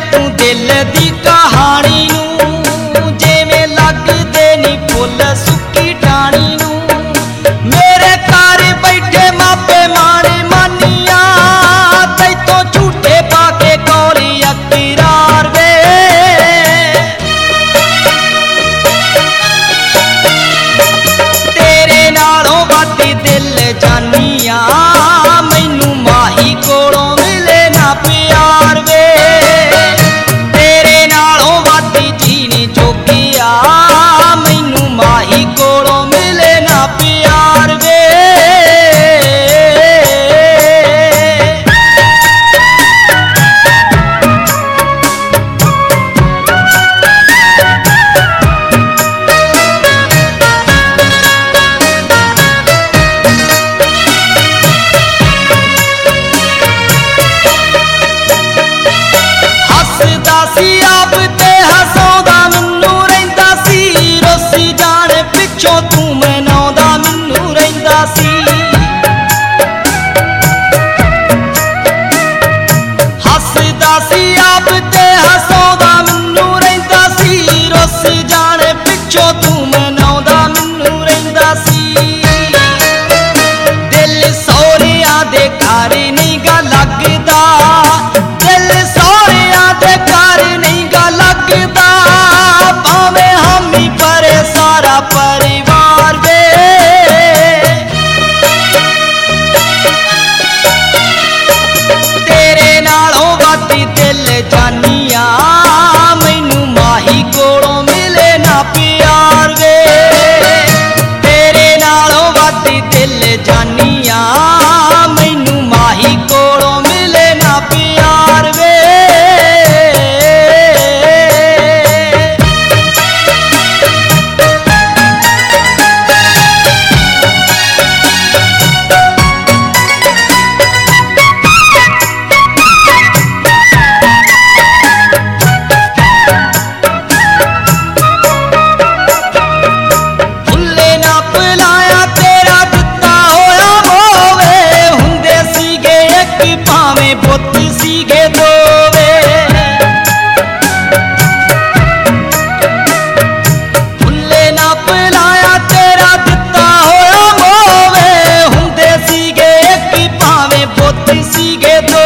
तू दिल दी कहानी नूं जिवें लगदे नी फुल सुक्की टाणी नूं। मेरे घर बैठे मापे माने मानिया तैथों झूठे पाके कौली अकरार वे। तेरे नालों वध दिल जानिया मैनू माही कोलों मिले ना प्यार वे। तेरे नालों वध जीने जोगिया मैनू माही कोलों मिले ना प्यार वे। हसदा सी आप ते हसाउंदा मैनू रहिंदा सी रोसी जाण पिछों तू मनाउंदा मैनू रहिंदा सी। हसदा सी आप ते हसाउंदा मैनू रहिंदा सी रोसी जाण पिछों तू मनाउंदा मैनू रहिंदा सी। दिल सौहरियां दे घर नहीं गा लगदा दिल सौहरियां दे घर नहीं गा लगदा भावें हामी परे सारा परिवार वे। तेरे नालों वध दिल जानिया मैनू माही कोलों मिले ना प्यार वे। तेरे नालों वध दिल जानिया मैनू माही कोलों मिले ना प्यार वे। फुल्ले ना पिलाया तेरा दिता होया मोवे हुंदे सीगे एक भावें बुत सीगे दो वे। फुल्ले ना पिलाया तेरा दिता होया मोवे हुंदे सीगे एक भावें बुत सीगे दो